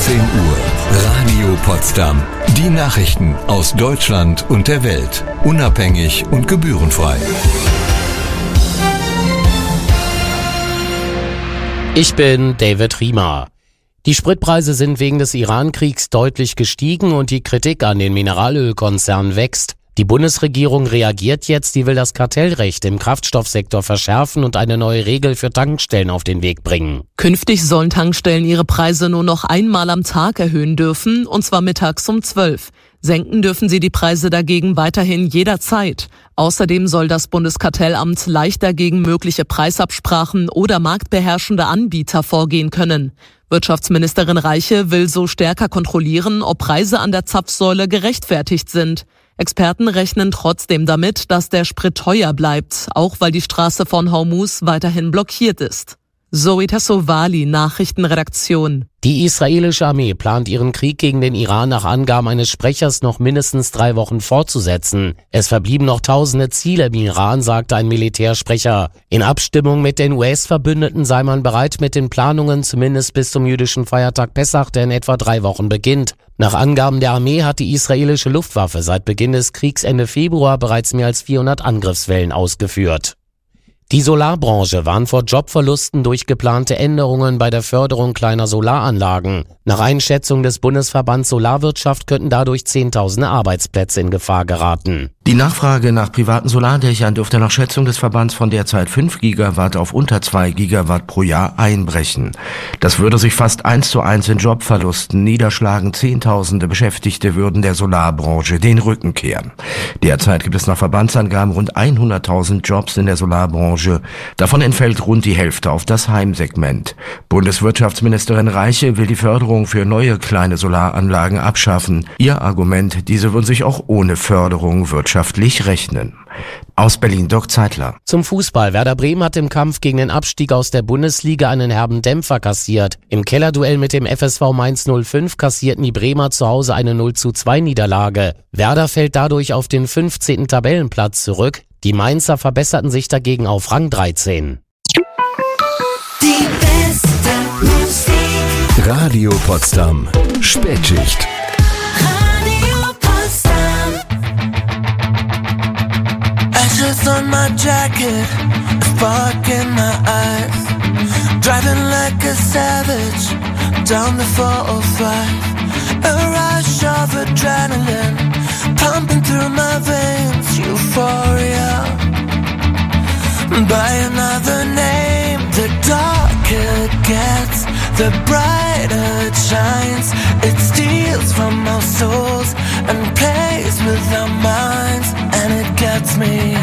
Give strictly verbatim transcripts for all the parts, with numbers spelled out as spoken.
achtzehn Uhr. Radio Potsdam. Die Nachrichten aus Deutschland und der Welt. Unabhängig und gebührenfrei. Ich bin David Riemer. Die Spritpreise sind wegen des Iran-Kriegs deutlich gestiegen und die Kritik an den Mineralölkonzernen wächst. Die Bundesregierung reagiert jetzt, sie will das Kartellrecht im Kraftstoffsektor verschärfen und eine neue Regel für Tankstellen auf den Weg bringen. Künftig sollen Tankstellen ihre Preise nur noch einmal am Tag erhöhen dürfen, und zwar mittags um zwölf. Senken dürfen sie die Preise dagegen weiterhin jederzeit. Außerdem soll das Bundeskartellamt leichter gegen mögliche Preisabsprachen oder marktbeherrschende Anbieter vorgehen können. Wirtschaftsministerin Reiche will so stärker kontrollieren, ob Preise an der Zapfsäule gerechtfertigt sind. Experten rechnen trotzdem damit, dass der Sprit teuer bleibt, auch weil die Straße von Hormuz weiterhin blockiert ist. Zoe Tassovali, Nachrichtenredaktion. Die israelische Armee plant ihren Krieg gegen den Iran nach Angaben eines Sprechers noch mindestens drei Wochen fortzusetzen. Es verblieben noch tausende Ziele im Iran, sagte ein Militärsprecher. In Abstimmung mit den U S-Verbündeten sei man bereit mit den Planungen, zumindest bis zum jüdischen Feiertag Pessach, der in etwa drei Wochen beginnt. Nach Angaben der Armee hat die israelische Luftwaffe seit Beginn des Kriegs Ende Februar bereits mehr als vierhundert Angriffswellen ausgeführt. Die Solarbranche warnt vor Jobverlusten durch geplante Änderungen bei der Förderung kleiner Solaranlagen. Nach Einschätzung des Bundesverbands Solarwirtschaft könnten dadurch Zehntausende Arbeitsplätze in Gefahr geraten. Die Nachfrage nach privaten Solardächern dürfte nach Schätzung des Verbands von derzeit fünf Gigawatt auf unter zwei Gigawatt pro Jahr einbrechen. Das würde sich fast eins zu eins in Jobverlusten niederschlagen. Zehntausende Beschäftigte würden der Solarbranche den Rücken kehren. Derzeit gibt es nach Verbandsangaben rund hunderttausend Jobs in der Solarbranche. Davon entfällt rund die Hälfte auf das Heimsegment. Bundeswirtschaftsministerin Reiche will die Förderung für neue kleine Solaranlagen abschaffen. Ihr Argument, diese würden sich auch ohne Förderung wirtschaftlich rechnen. Aus Berlin, Dirk Zeitler. Zum Fußball. Werder Bremen hat im Kampf gegen den Abstieg aus der Bundesliga einen herben Dämpfer kassiert. Im Kellerduell mit dem F S V Mainz null fünf kassierten die Bremer zu Hause eine null zu zwei Niederlage. Werder fällt dadurch auf den fünfzehnten Tabellenplatz zurück. Die Mainzer verbesserten sich dagegen auf Rang dreizehn. Die beste Musik. Radio Potsdam. Spätschicht. Radio Potsdam. Ashes on my jacket, a spark in my eyes. Driving like a savage down the four oh five. A rush of adrenaline pumping through my veins. Euphoria. By another name, the darker it gets, the brighter it shines. It steals from our souls and plays with our minds, and it gets me.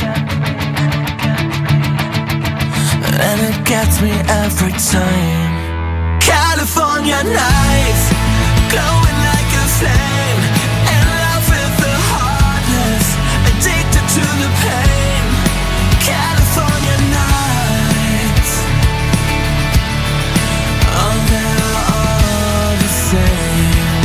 And it gets me every time. California nights, glowing like a flame, in love with the hardness, addicted to the pain. California nights, oh, they're all the same.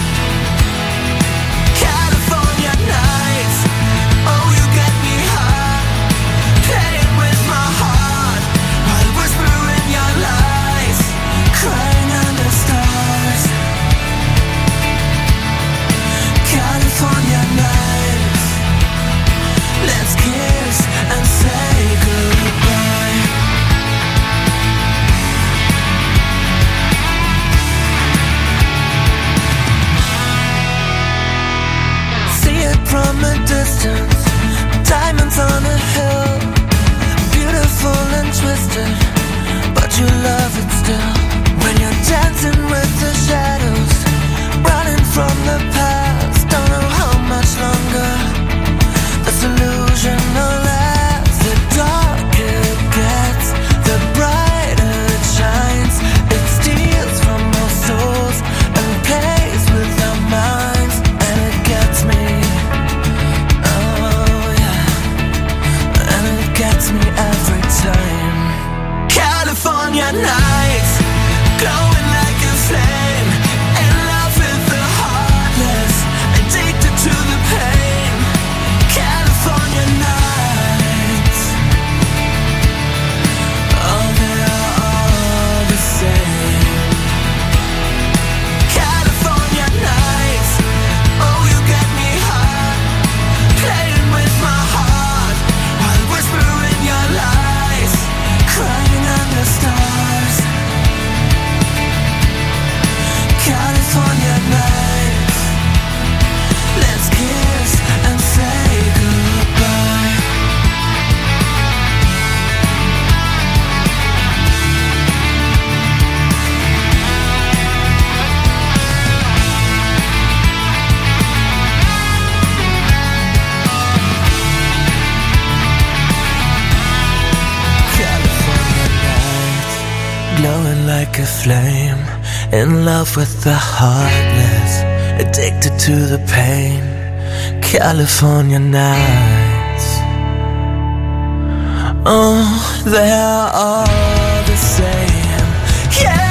California nights, oh, you get me high, playing with my heart, while whispering your lies, crying under stars. flame, in love with the heartless, addicted to the pain. California nights, oh, they're all the same. Yeah.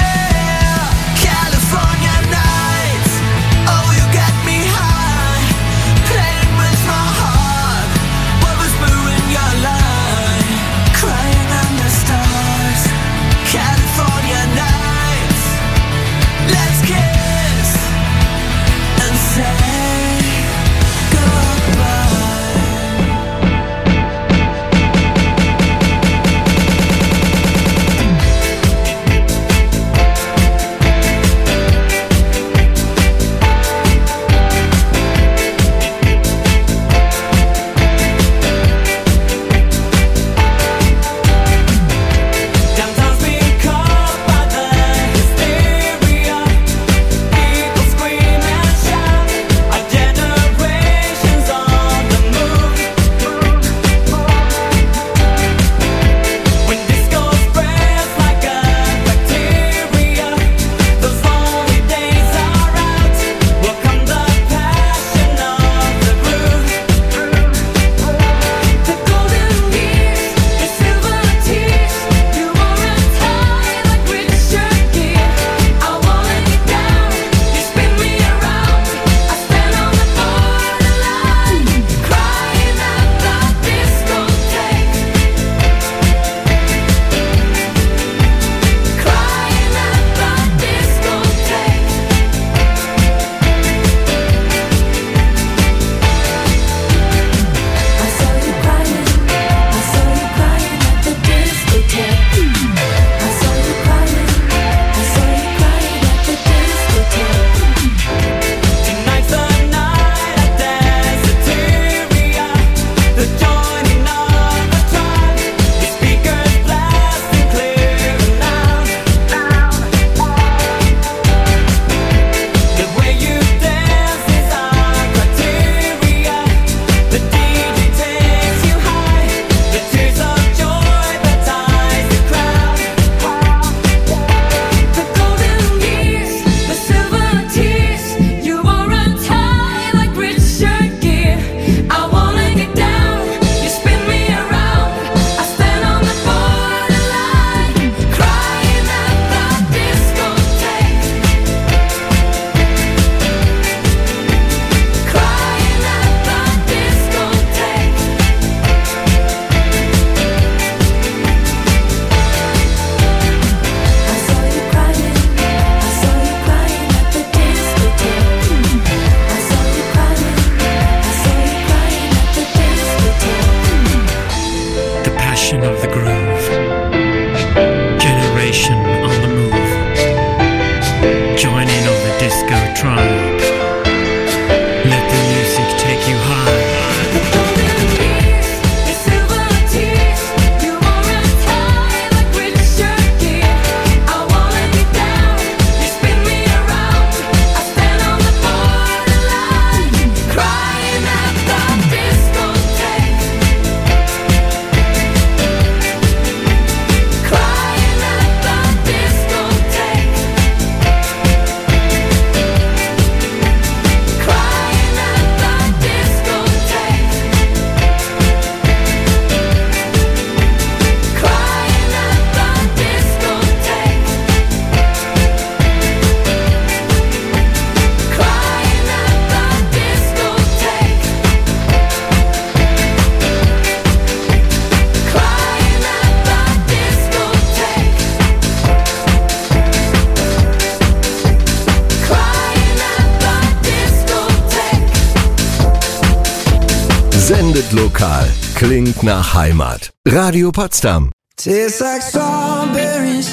Sendet lokal, klingt nach Heimat. Radio Potsdam. Tastes like strawberries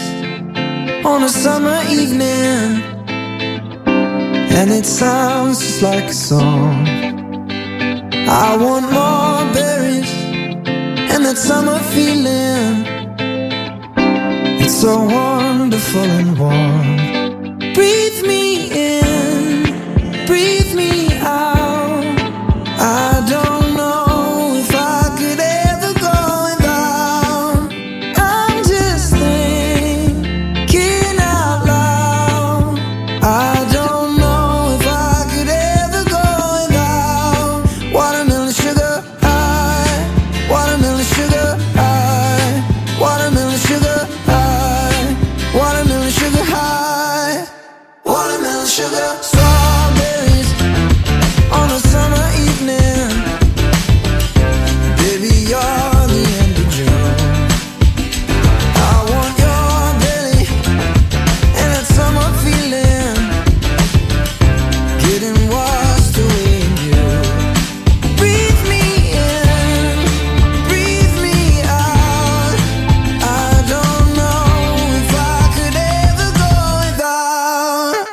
on a summer evening, and it sounds just like a song. I want more berries and that summer feeling. It's so wonderful and warm. Breathe me in, breathe me out. I don't out loud.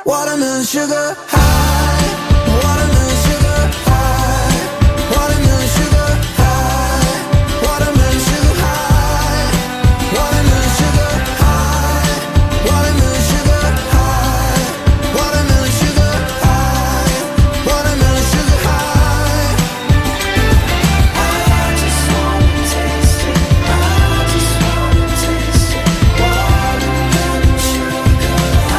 watermelon sugar high, watermelon sugar high, watermelon sugar high, watermelon sugar high, watermelon sugar high, watermelon sugar high, watermelon sugar high, watermelon sugar high. I just wanna taste it, I just wanna taste it, watermelon sugar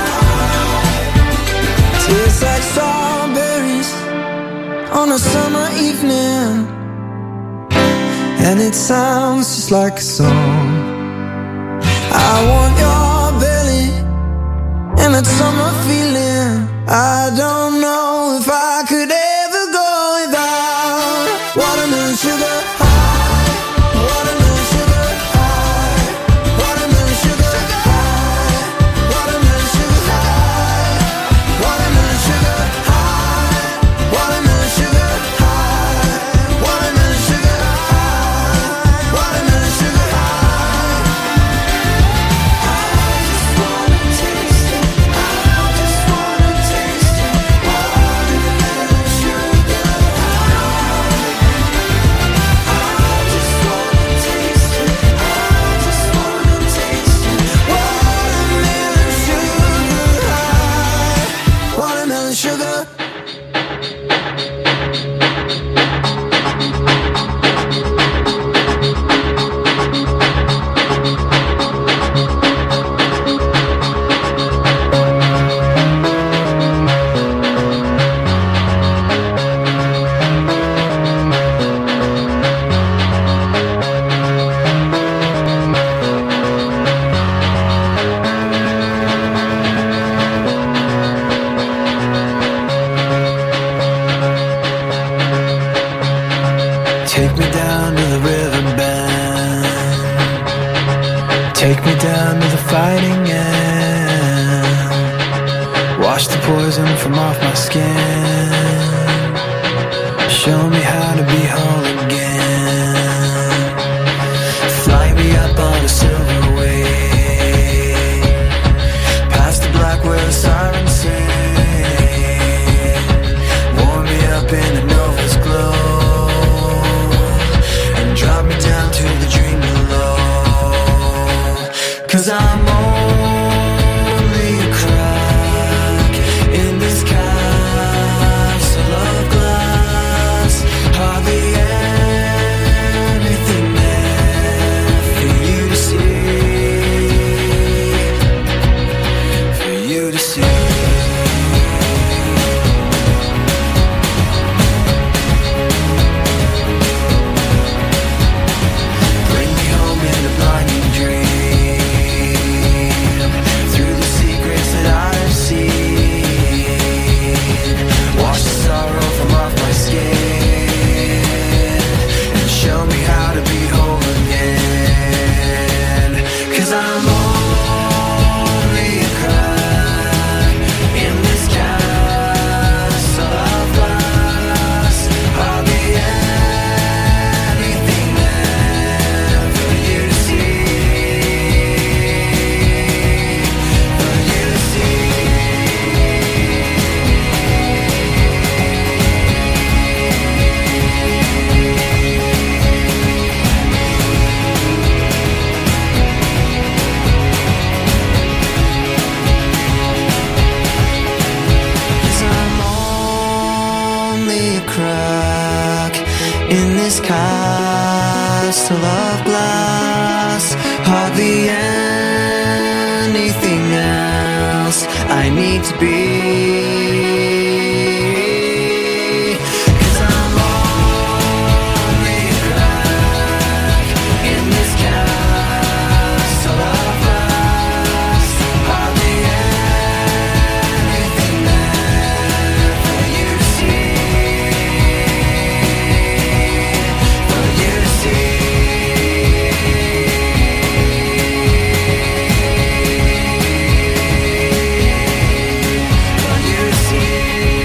high. Tastes like strawberries on a summer evening, and it sounds just like a song. I want your belly and that summer feeling. I don't know if I could ever go without watermelon sugar high, watermelon sugar high, watermelon sugar high, watermelon sugar high, watermelon sugar high, watermelon sugar high, watermelon sugar high, watermelon sugar high. I just wanna taste it, I just wanna taste it, watermelon sugar high. I just wanna taste it, I just wanna taste it, watermelon sugar high, watermelon sugar. Take me down to the riverbed, take me down to the fighting end, wash the poison from off my skin, show me how to be whole again. Fly me up on a silver wave, past the black where the sirens sing, warm me up in the nova's glow, drop me down to the dream below. 'Cause I'm only a crack in this castle of glass. Hardly anything there for you to see, for you to see. Bring me home in a blinding dream, through the secrets that I've seen. Wash the sorrow from off my skin, and show me how to be whole again. 'Cause I'm only a crack in this castle of glass. Hardly anything there for you to see, for you to see. Cause I'm only a crack in this castle of glass. Hardly anything else I need to be. 'Cause I'm only a crack in this castle of glass. Hardly anything there for you to see, for you to see. For you to see.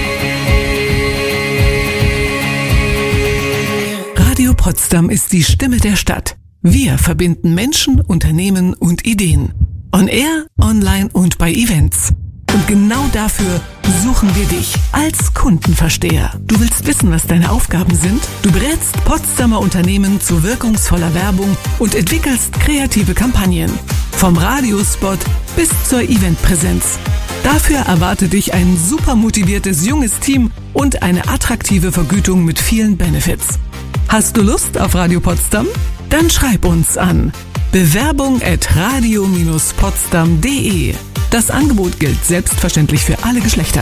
Radio Potsdam ist die Stimme der Stadt. Wir verbinden Menschen, Unternehmen und Ideen. On Air, online und bei Events. Und genau dafür suchen wir dich als Kundenversteher. Du willst wissen, was deine Aufgaben sind? Du berätst Potsdamer Unternehmen zu wirkungsvoller Werbung und entwickelst kreative Kampagnen. Vom Radiospot bis zur Eventpräsenz. Dafür erwartet dich ein super motiviertes junges Team und eine attraktive Vergütung mit vielen Benefits. Hast du Lust auf Radio Potsdam? Dann schreib uns an bewerbung at radio dash potsdam punkt de. Das Angebot gilt selbstverständlich für alle Geschlechter.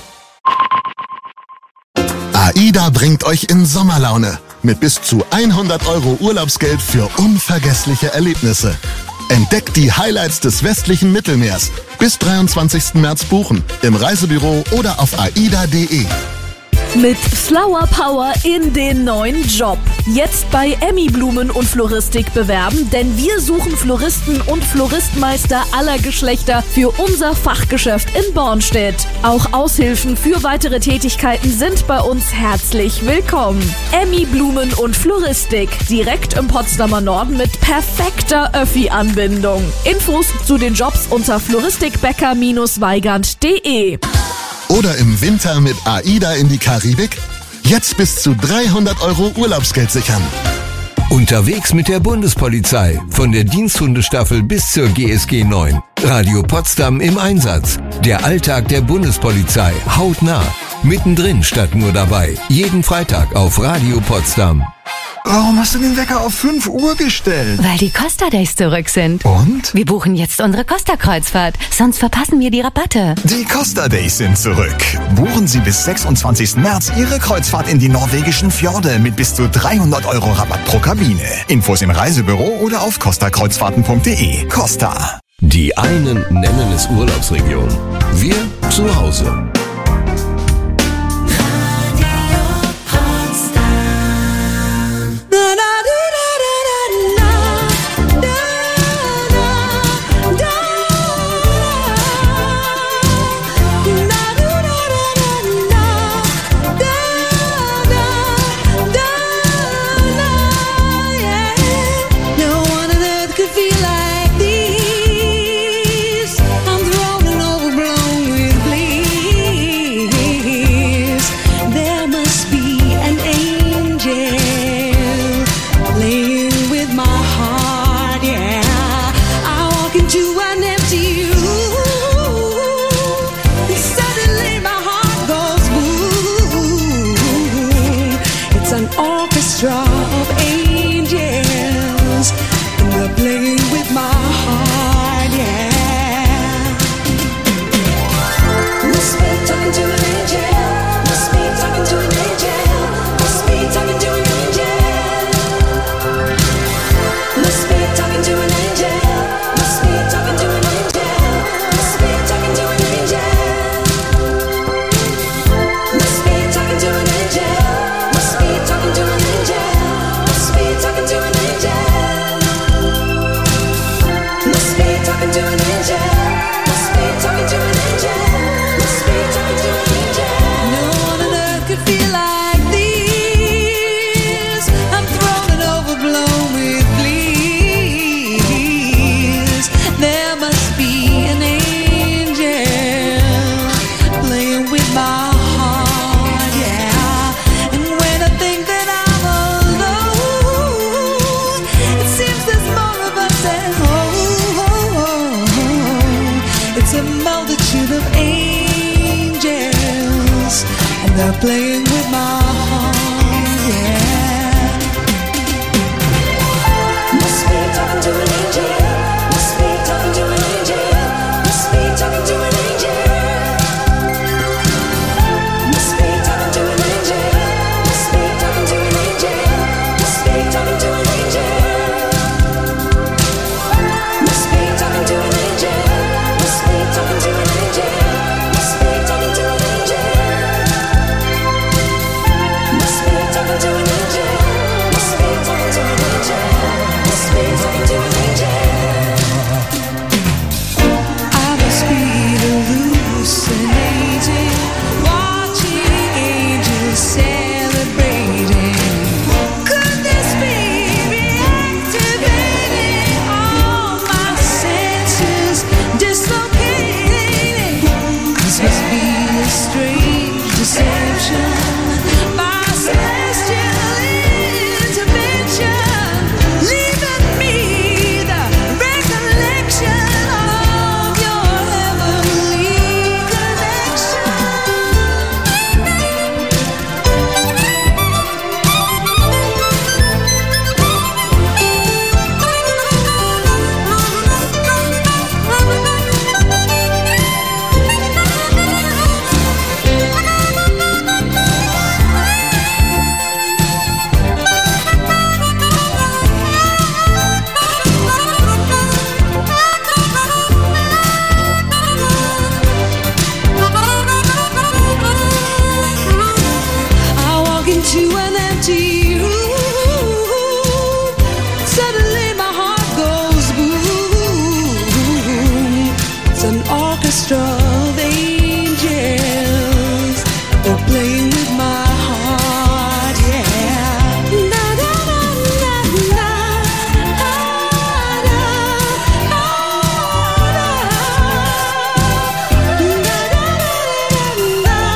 AIDA bringt euch in Sommerlaune mit bis zu hundert Euro Urlaubsgeld für unvergessliche Erlebnisse. Entdeckt die Highlights des westlichen Mittelmeers. Bis dreiundzwanzigsten März buchen, im Reisebüro oder auf aida punkt de. Mit Flower Power in den neuen Job. Jetzt bei Emmy Blumen und Floristik bewerben, denn wir suchen Floristen und Floristmeister aller Geschlechter für unser Fachgeschäft in Bornstedt. Auch Aushilfen für weitere Tätigkeiten sind bei uns herzlich willkommen. Emmy Blumen und Floristik, direkt im Potsdamer Norden mit perfekter Öffi-Anbindung. Infos zu den Jobs unter floristikbecker Bindestrich weigand punkt de. Oder im Winter mit AIDA in die Karibik? Jetzt bis zu dreihundert Euro Urlaubsgeld sichern. Unterwegs mit der Bundespolizei, von der Diensthundestaffel bis zur G S G neun. Radio Potsdam im Einsatz. Der Alltag der Bundespolizei, hautnah. Mittendrin statt nur dabei. Jeden Freitag auf Radio Potsdam. Warum hast du den Wecker auf fünf Uhr gestellt? Weil die Costa Days zurück sind. Und? Wir buchen jetzt unsere Costa-Kreuzfahrt, sonst verpassen wir die Rabatte. Die Costa Days sind zurück. Buchen Sie bis sechsundzwanzigsten März Ihre Kreuzfahrt in die norwegischen Fjorde mit bis zu dreihundert Euro Rabatt pro Kabine. Infos im Reisebüro oder auf costa kreuzfahrten punkt de. Costa. Die einen nennen es Urlaubsregion. Wir zu Hause. Playing with my heart, yeah. Must be talking to an angel. Must be talking to an angel. Must be talking to an angel. Must be talking to an angel. Must be talking to an angel. Must be talking to an angel. Must be talking to an angel. Must be talking to an angel. Must be talking to an angel. a strange deception. My celestial intervention, leaving me the recollection of your heavenly connection. I walk into an empty room. Suddenly my heart goes boom. It's an orchestra of angels. They're playing with my heart, yeah. Na, na, na, na, na. Ah, na, ah, na. Na, na, na, na, na.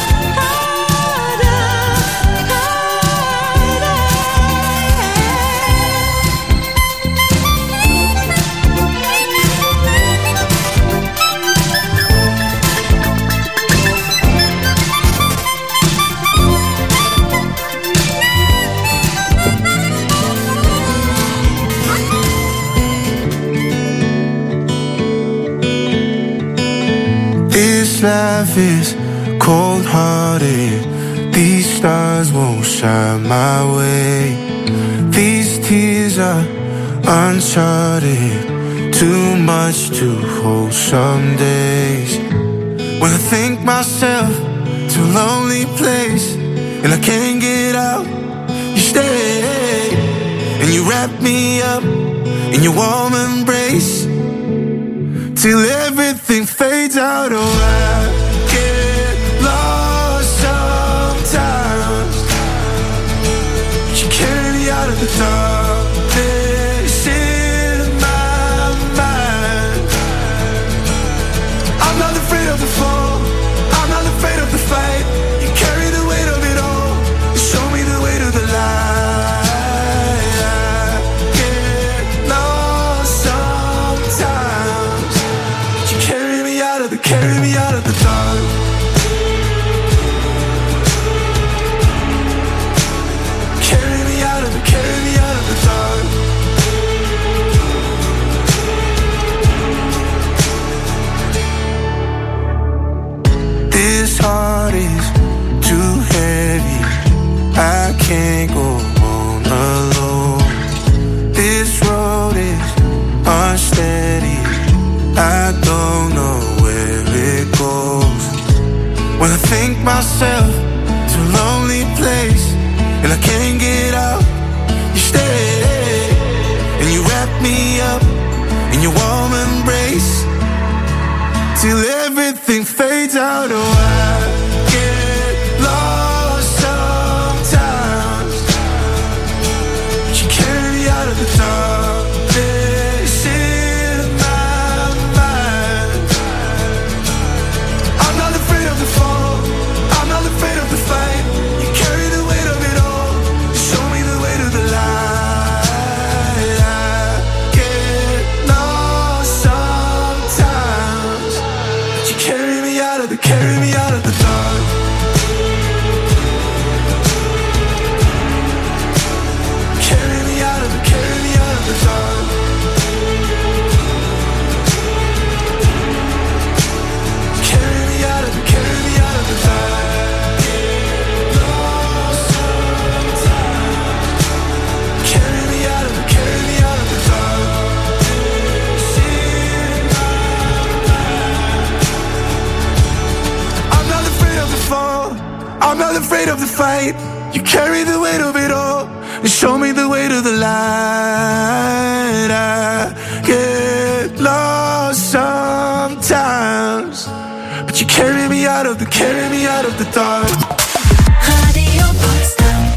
This life is cold-hearted. These stars won't shine my way. These tears are uncharted. Too much to hold some days. When I think myself to a lonely place and I can't get out, you stay and you wrap me up in your warm embrace till everything fades out. Oh, I get lost sometimes, but you carry me out of the darkness in my mind. I'm not afraid of the fall, I'm not afraid of the fight. You carry the weight of it all, you show me the way to the light. I get lost sometimes, carry me out of the, carry me out of the dark. Carry me out of the, carry me out of the dark. This heart is too heavy, I can't go on alone. This road is unsteady, I don't know where it goes. When I think myself to a lonely place and I can't get out, you stay and you wrap me up in your warm embrace till everything fades out. Oh, I get lost sometimes, but you carry me out of the darkness in my mind. I'm not afraid of the fall, I'm not afraid of the fight. You carry the weight of it all, show me the way to the light. I get lost sometimes, but you carry me out of the, carry me out of the dark. Carry me out of the, carry me out of the dark. Carry me out of the, carry me out of the dark. Lost sometimes. Carry me out of the, carry me out of the dark. I'm not afraid of the fall, I'm not afraid of the fight. You carry the weight of it all and show me the way to the light. I get lost sometimes, but you carry me out of the, carry me out of the dark. Radio Potsdam.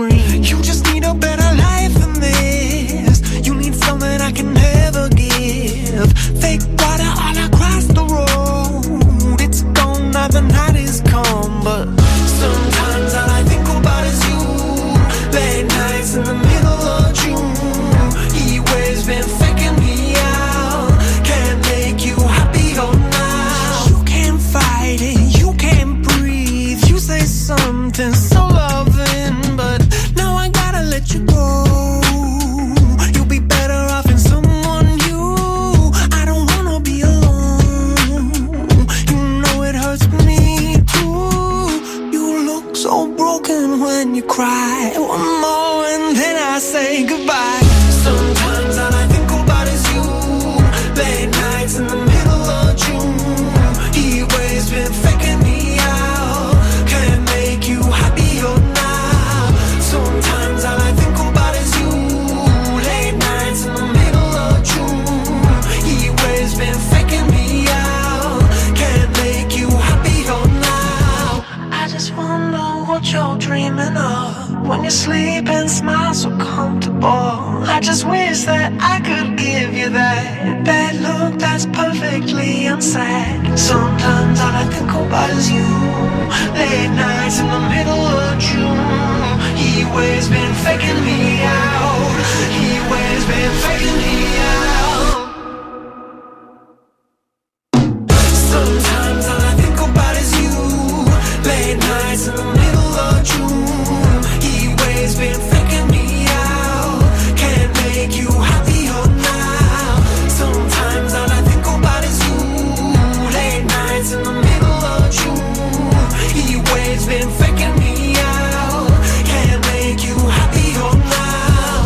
scream. You just need a better life than this. You need something I can never give. Fake water all across the road. It's gone now, the night is come. But sometimes all I think about is you. Late nights in the middle of June. He always been faking me out. Can't make you happier now. You can't fight it, you can't breathe. You say something so loving, but now I gotta let you go. You'll be better off in someone new. I don't wanna be alone. You know it hurts me too. You look so broken when you cry. One more and then I say goodbye. Sometimes all I think about is you. Late nights in the middle of June. He always been faking me out. Can't make you happier now. Sometimes all I think about is you. Late nights in the middle of June. He always been faking me out. Can't make you happier now. I just wonder what you're dreaming of. When you sleep and smile so comfortable. I just wish that I could give you that that look that's perfectly unsaid. Sometimes all I think about is you. Late nights in the middle of June. He always been faking me out. He always been faking me out. Sometimes all I think about is you. Late nights in the middle of June. He always been faking me out. Can't make you happier now. Sometimes all I think about is you. Late nights in the middle of June. He always been faking me out. Can't make you happier now.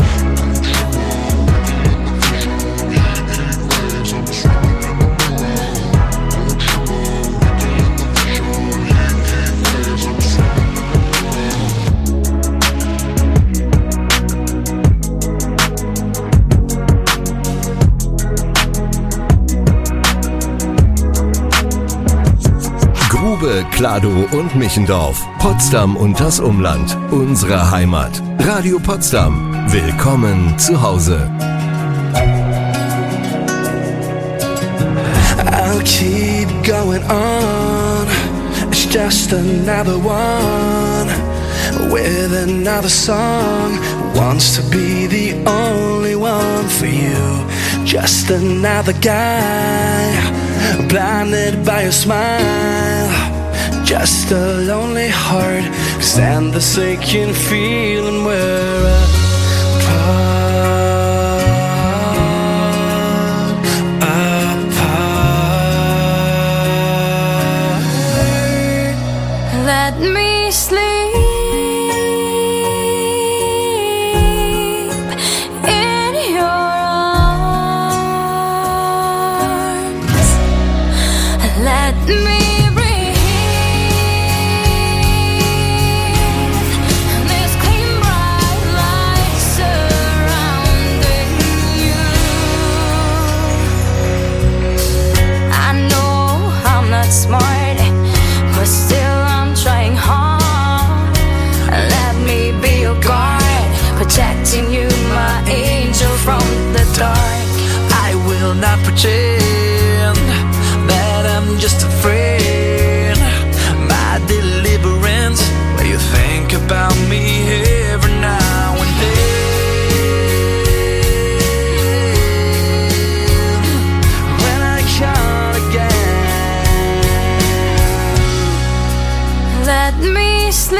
Grube, Kladow und Michendorf. Potsdam und das Umland. Unsere Heimat. Radio Potsdam. Willkommen zu Hause. I'll keep going on. It's just another one with another song. Wants to be the only one for you. Just another guy blinded by your smile. Just a lonely heart. Stand the sinking feeling we're apart, apart. Let me sleep in your arms. Let me smart, but still I'm trying hard. Let me be your guard, protecting you, my angel, from the dark. I will not pretend that I'm just a friend. My deliverance, where you think about me every now and then. When I call again, let me sleep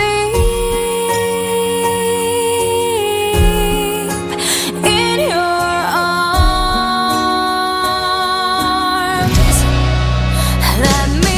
in your arms. Let me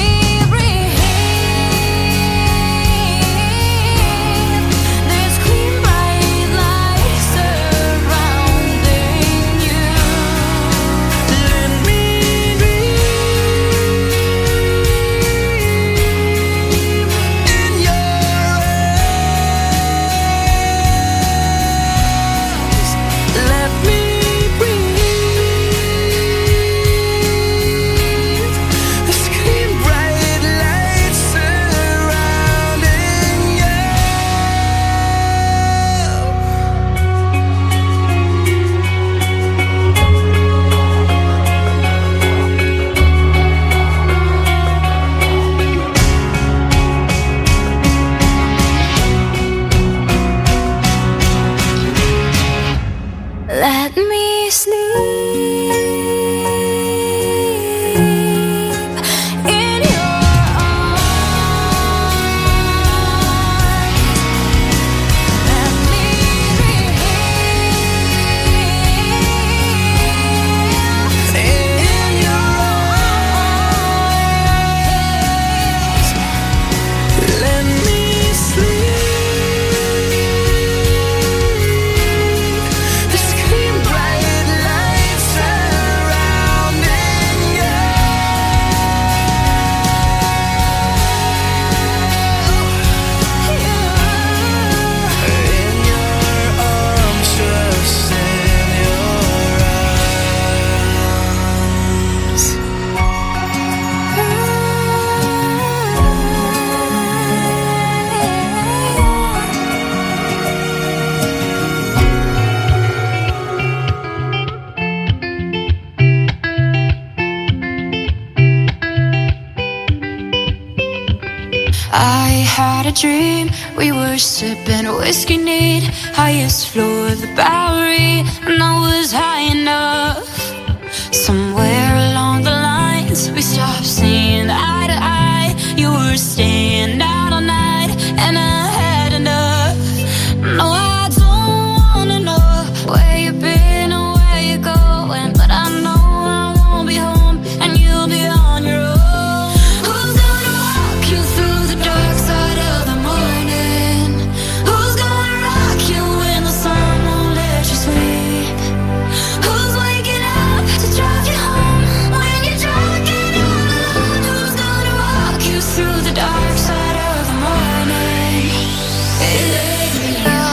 had a dream. We were sipping whiskey neat, highest floor of the Bowery, and I was high enough. Somewhere along the lines, we stopped seeing eye to eye. You were staying out all night, and I had enough. No, I don't wanna know where you've been or where you're going, but I know I won't be home, and you'll be on your own. Who's gonna walk you through the dark side of the morning? Who's gonna rock you when the sun won't let you sleep? Who's waking up to drive you home when you're drunk and all alone? Who's gonna walk you through the dark side of the morning? It ain't me.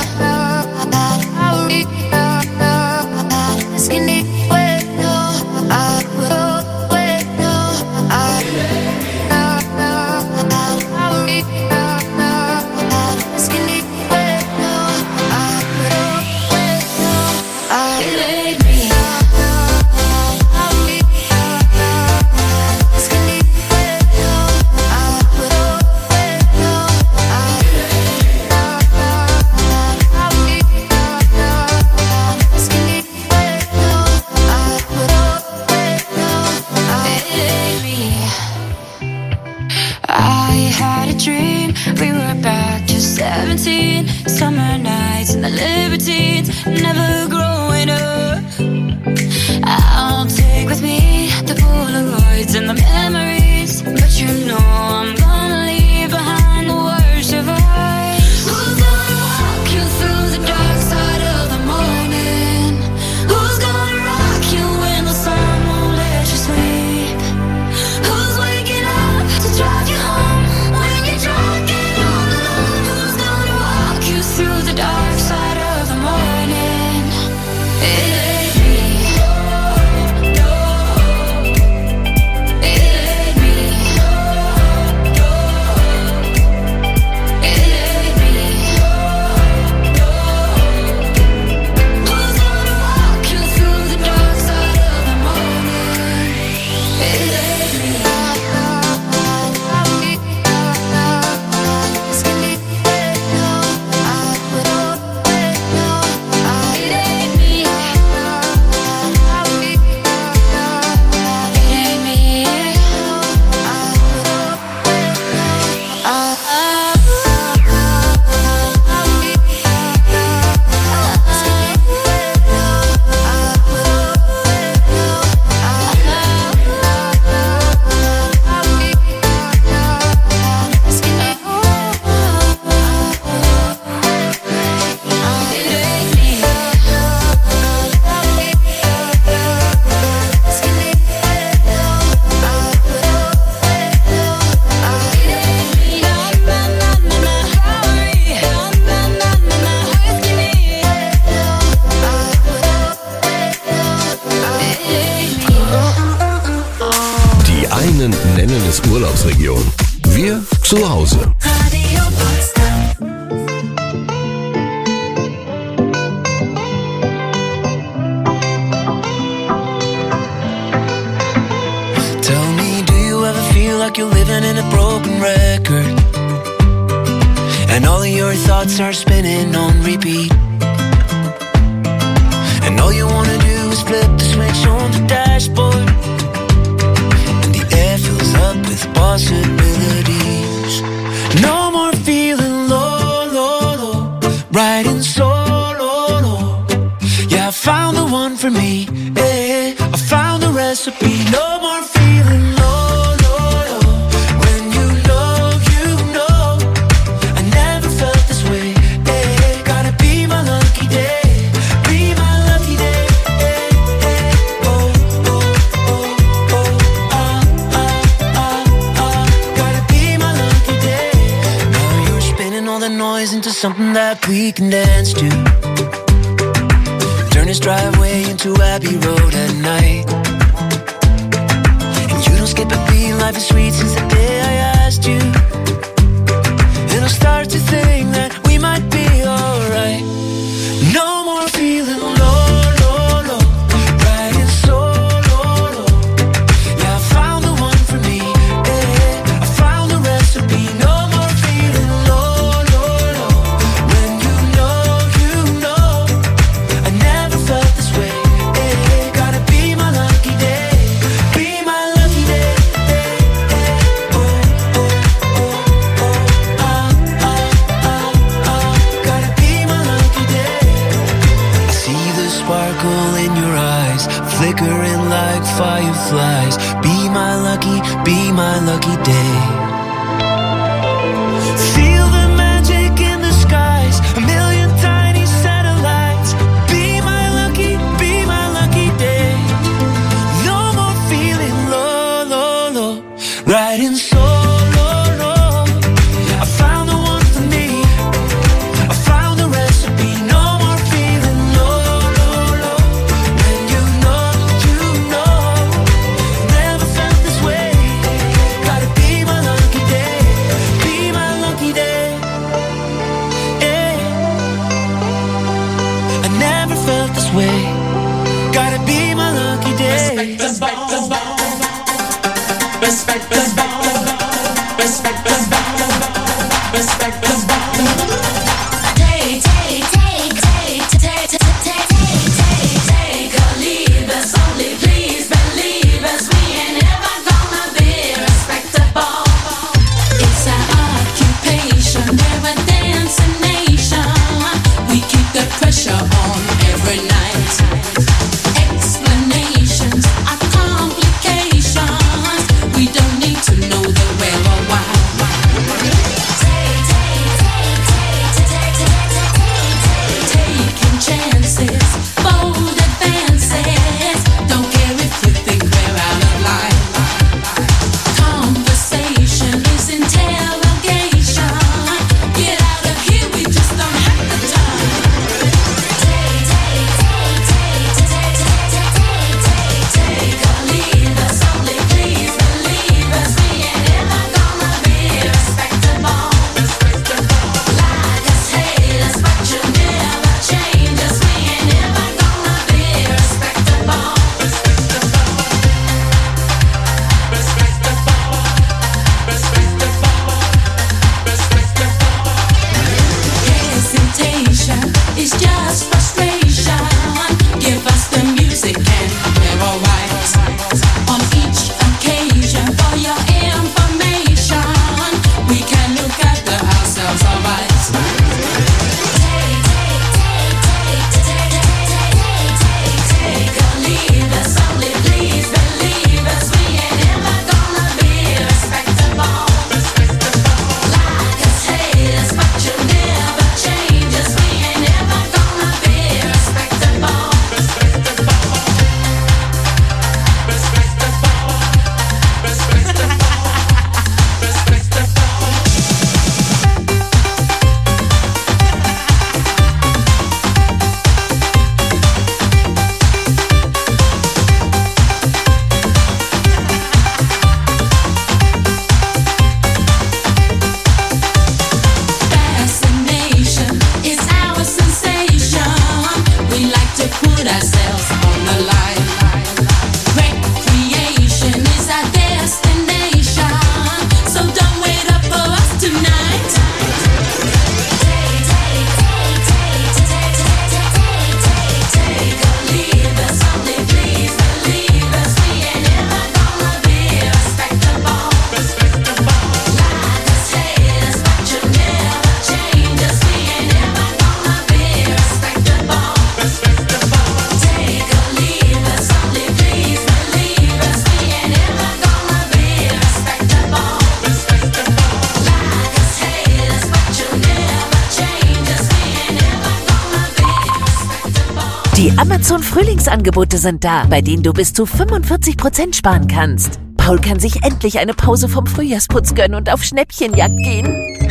Skinny way, no, I will wait, no, I skinny way, no, I will wait, no, I it ain't me. Skinny way, no, I will wait, no, I skinny way, no, I will wait, no, it ain't me. I had a dream, we were back to seventeen. Summer nights and the libertines, never growing up. I'll take with me the Polaroids and the memories, but you know I'm gonna leave behind the worst of us. Who's gonna walk you through the dark side of the morning? Who's gonna rock you when the sun won't let you sleep? Who's waking up to drive you home when you're drunk and all alone? Who's gonna walk you through the dark side of the morning? It ain't me. No, it ain't me. No, it ain't me. No, who's gonna walk you through the dark side of the morning? It ain't me. Skinny way, no, I will wait, no, I it ain't me. It ain't me. I will wait, no, I Die einen nennen es Urlaubsregion. Wir zu Hause. Tell me, do you ever feel like you're living in a broken record? And all of your thoughts are spinning on repeat. And all you wanna do is flip the switch on the dashboard. And the air fills up with possibilities. No more feeling low, low, low. Riding solo, low. Yeah, I found the one for me. Yeah, I found the recipe. No more feeling low, low, low. When you know, you know. I never felt this way. Yeah, gotta be my lucky day. Be my lucky day. Yeah, yeah. Oh, oh, oh, oh. Ah, ah, ah, ah. Gotta be my lucky day. Now you're spinning all the noise into something that we can dance to. Turn his driveway into Abbey Road at night. And you don't skip a beat, life is sweet since the day I asked you. And I'll start to think that we might be alright. No more feeling low, low, low. Riding solo, low. Yeah, I found the one for me. Yeah, I found the recipe. No more feeling flickering like fireflies. Be my lucky, be my lucky day. Feel the magic in the skies, a million tiny satellites. Be my lucky, be my lucky day. No more feeling low, low, low. Riding solo, low. I found the one for me. I found the recipe. No more feeling low, low, low. When you know, you know. Never felt this way. Gotta be my lucky day. Be my lucky day. Yeah. I never felt this way. Gotta be my lucky day. Respect the bomb. Respect the bomb. Respect the bomb. Respect the bomb. Take, take, take, take, take, take, take, take, take a leave us. Only please believe us. We ain't ever gonna be respectable. It's our occupation. We're a dancing nation. We keep the pressure on every night. Explanations are complications. We don't need to know the where or why. Taking chances, bold advances. Don't care if you think we're out of line. Conversation is interrogation. Get out of here, we just don't have the time. Take, take, take, take, take, take, take, take, take or leave us. Only please believe us. We ain't ever gonna be respectable. Like us, hate us, but you never change us. We ain't ever gonna be respectable. Hesitation is just frustration. Give us the music and we're alright. On each occasion, for your information, we can look after ourselves alright. Take, take, take, take, take, take, take, take or leave us. Only please believe us. We ain't ever gonna be respectable. Like us, hate us, but you never change us. We ain't ever gonna be respectable. Fascination is our sensation. We like to put ourselves on the line. Recreation is our destination. So don't wait up for us tonight. Take, take, take, take, take, take, take, take, take or leave us. Only please believe us. We ain't ever gonna be respectable. Like us, hate us, but you never change us. We ain't ever gonna be respectable. Take or leave us. Only please believe us. We ain't ever gonna be respectable. Like us, hate us, but you never change us. We ain't ever gonna be respectable. Die Amazon-Frühlingsangebote sind da, bei denen du bis zu fünfundvierzig Prozent sparen kannst. Paul kann sich endlich eine Pause vom Frühjahrsputz gönnen und auf Schnäppchenjagd gehen.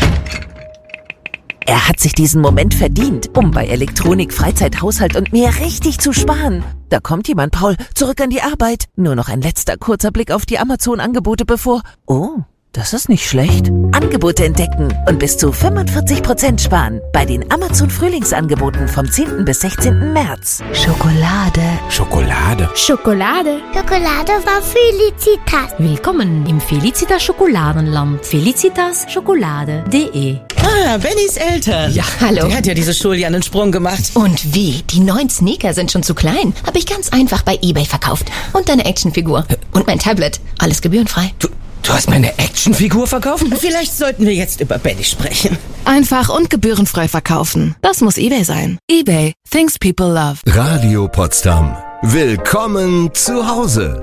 Er hat sich diesen Moment verdient, um bei Elektronik, Freizeit, Haushalt und mehr richtig zu sparen. Da kommt jemand, Paul, zurück an die Arbeit. Nur noch ein letzter kurzer Blick auf die Amazon-Angebote bevor... Oh, das ist nicht schlecht. Angebote entdecken und bis zu fünfundvierzig Prozent sparen bei den Amazon-Frühlingsangeboten vom zehnten bis sechzehnten März. Schokolade. Schokolade. Schokolade. Schokolade von Felicitas. Willkommen im Felicitas Schokoladenland. felicitas schokolade punkt de. Ah, Bennys Eltern. Ja, hallo. Der hat ja diese Schule einen Sprung gemacht. Und wie? Die neuen Sneaker sind schon zu klein. Habe ich ganz einfach bei eBay verkauft. Und deine Actionfigur. Und mein Tablet. Alles gebührenfrei. Du, du hast meine Actionfigur verkauft? Vielleicht sollten wir jetzt über Benny sprechen. Einfach und gebührenfrei verkaufen. Das muss eBay sein. eBay. Things people love. Radio Potsdam. Willkommen zu Hause.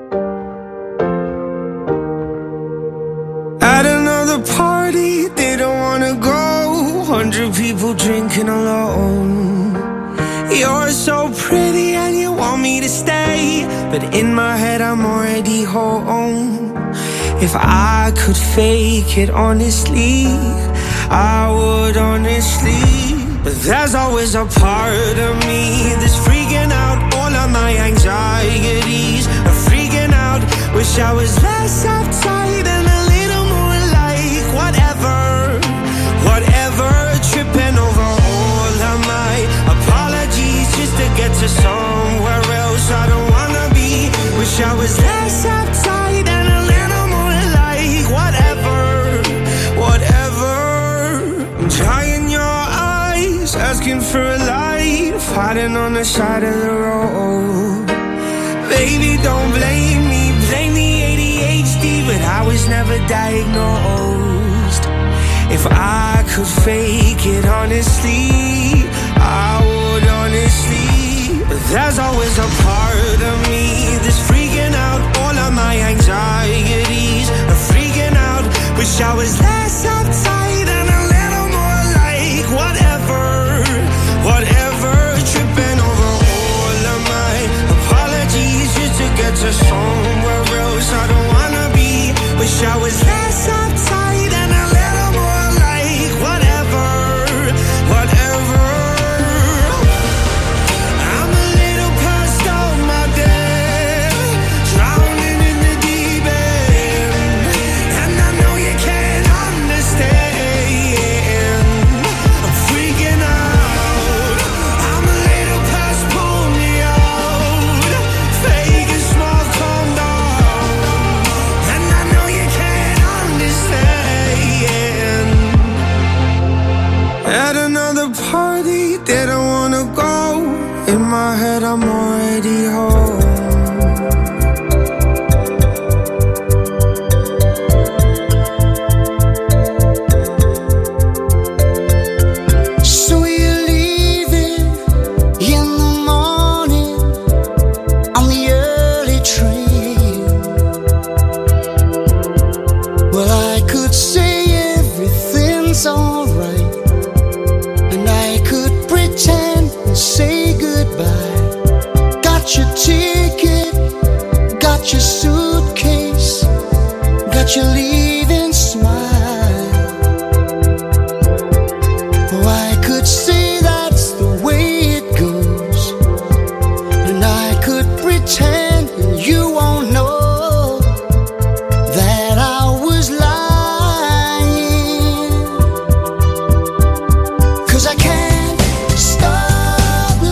At another party, they don't wanna go. Hundred people drinking alone. You're so pretty and you want me to stay, but in my head I'm already home. If I could fake it honestly, I would honestly. But there's always a part of me that's freaking out all of my anxieties. I'm freaking out, wish I was less uptight and a little more like whatever, whatever. Tripping over all of my apologies just to get to somewhere else I don't wanna be. Wish I was less uptight and a little more like whatever, whatever. I'm trying your eyes, asking for a light, fighting on the side of the road. Baby, don't blame me, blame the A D H D, but I was never diagnosed. If I could fake it honestly, I would honestly. But there's always a part of me that's freaking out all of my anxieties. I'm freaking out, wish I was less uptight and a little more like whatever, whatever. Tripping over all of my apologies just to get to somewhere else I don't wanna be. Wish I was less uptight and a little more like whatever, whatever. I'm a little past all my day, drowning in the deep end, and I know you can't understand. I'm freaking out, I'm a little past pull me out, fake and small, calm down, and I know you can't understand. At another party, they don't wanna go. In my head, I'm already home. So you're leaving in the morning on the early train. Well, I could say everything's alright, and I could pretend and say goodbye. Got your ticket, got your suitcase, got your leaving smile. Oh, I could say that's the way it goes, and I could pretend and you won't know that I was lying. 'Cause I can't stop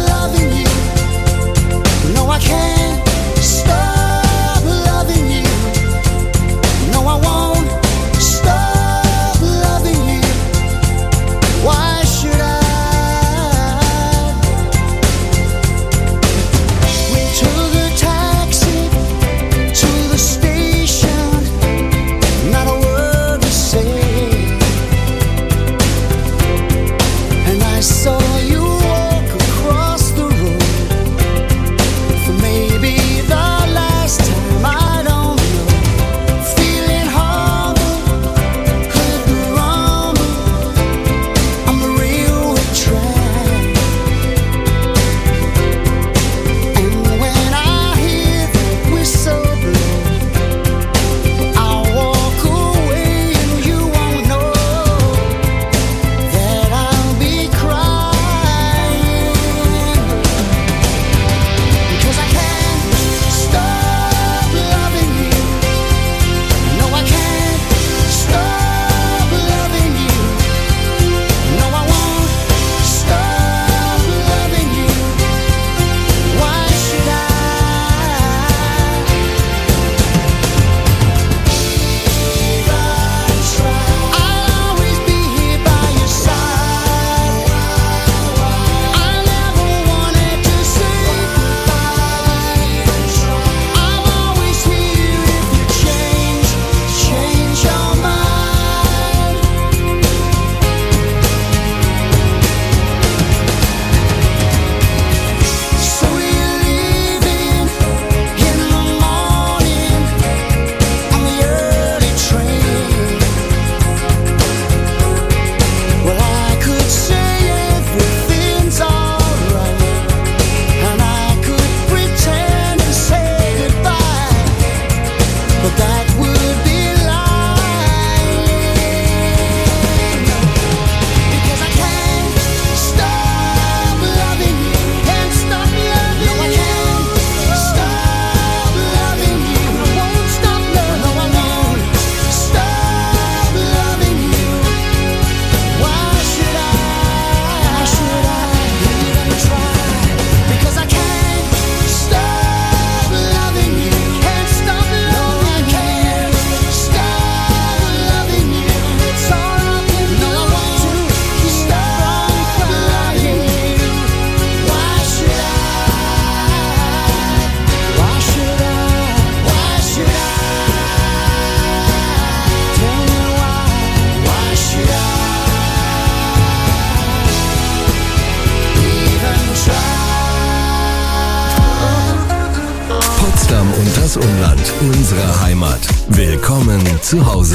das Umland, unsere Heimat. Willkommen zu Hause.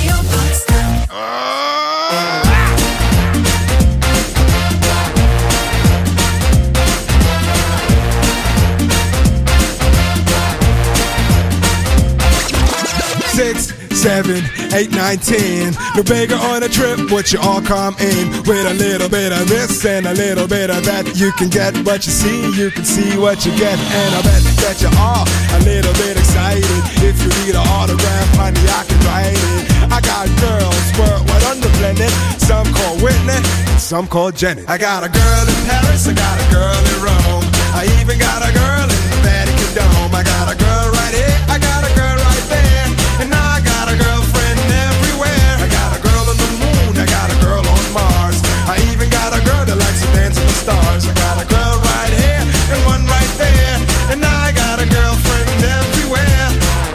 Six, seven, eight, nine, ten. No bigger on a trip, would you all come in? With a little bit of this and a little bit of that. You can get what you see, you can see what you get. And I bet that you are a little bit excited. If you need an autograph, honey, I can write it. I got girls worldwide on the planet. Some call Whitney, some call Janet. I got a girl in Paris, I got a girl in Rome. I even got a girl in the Vatican Dome. I got a girl right here, I got a girl right there. And I got a girlfriend everywhere. I got a girl on the moon, I got a girl on Mars. I even got a girl that likes to dance with the stars. I got a girl right here and one right there. And I got a girlfriend everywhere.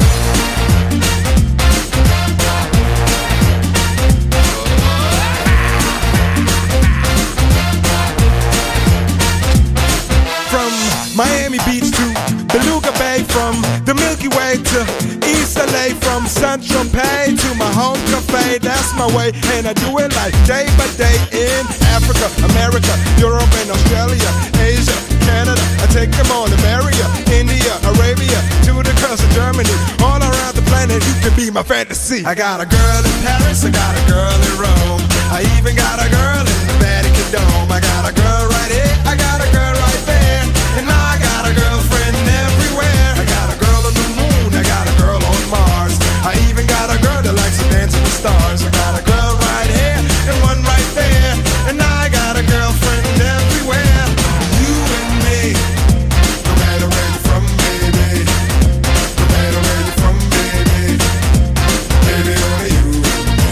From Miami Beach to Beluga Bay, from the Milky Way to East L A, from Central Pay to my home cafe. That's my way, and I do it like day by day in Africa, America, Europe, and Australia, Asia, Canada. I take them all to America, India, Arabia, to the coast of Germany, all around the planet. You can be my fantasy. I got a girl in Paris, I got a girl in Rome. I even got a girl in the Vatican Dome. I got a girl right here, I got a girl right there, and I got a girlfriend everywhere. I got a girl on the moon, I got a girl on Mars. I even got a girl that likes to dance with the stars. I got a girl right here and one right there, and I got a girlfriend everywhere. You and me, no matter where you're from, baby. No matter where you're from, baby. Baby, only you and me.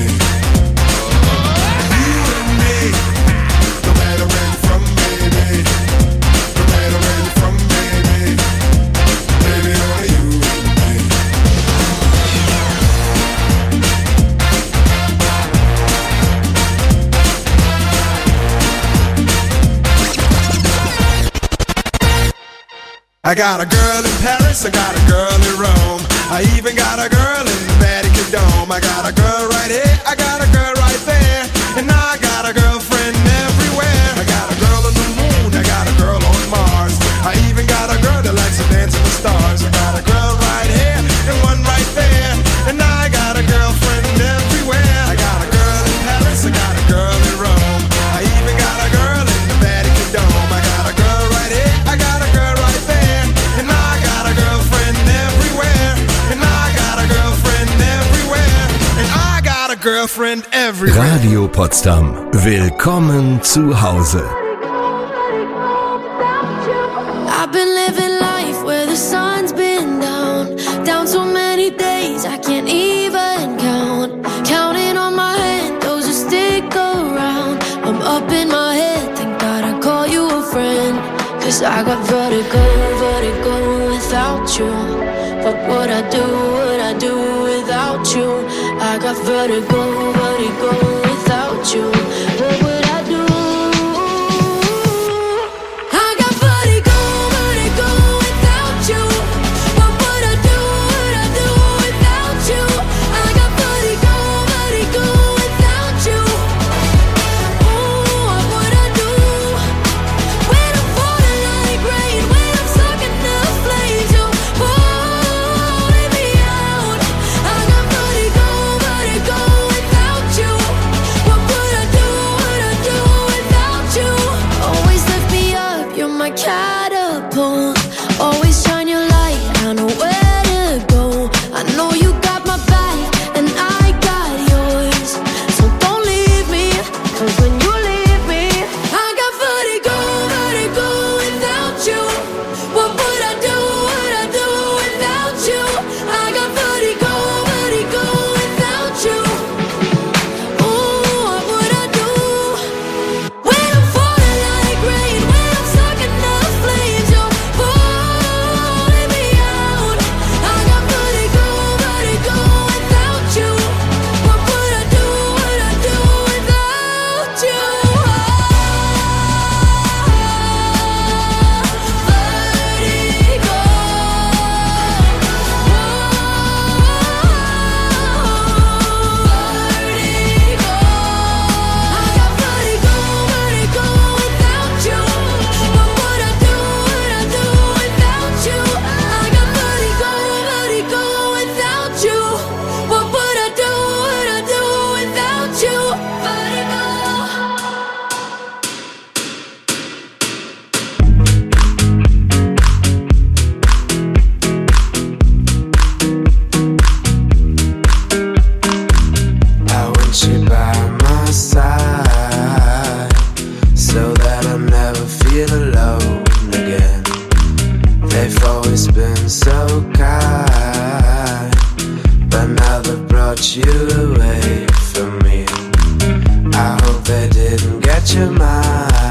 You and me, no matter where you're from, baby. No matter where you're from, baby. Baby, only you and me. I got a girl in Paris, I got a girl in Rome. I even got a girl in the Vatican Dome. I got a girl right here, I got a girl right there, and I got a girlfriend everywhere. I got a girl on the moon, I got a girl on Mars. I even got a girl that likes to dance with the stars. I got a girl right here and one right there, and I got a girlfriend everywhere. I got a girl in Paris, I got a girl in Rome. I even got a girl in the Vatican Dome. I got a girl right here, I got a girl right there, and I got a girlfriend everywhere. And I got a girlfriend everywhere. And I got a girlfriend everywhere. Radio Potsdam. Willkommen zu Hause. I've been living life where the sun's been down, down so many days I can't even count. Counting on my hand, those who stick around. I'm up in my head, thank God I call you a friend. Cause I got vertigo, vertigo without you. What would I do, would I do without you? I got vertigo, vertigo without you. What would I do? I got vertigo, vertigo without you. What would I do, would I do without you? I got vertigo, vertigo without you. Ooh, what would I do? When I'm falling like rain, when I'm stuck in the flames, you're pulling me out. I got vertigo, vertigo without you. They've always been so kind, but now they've brought you away from me. I hope they didn't get your mind.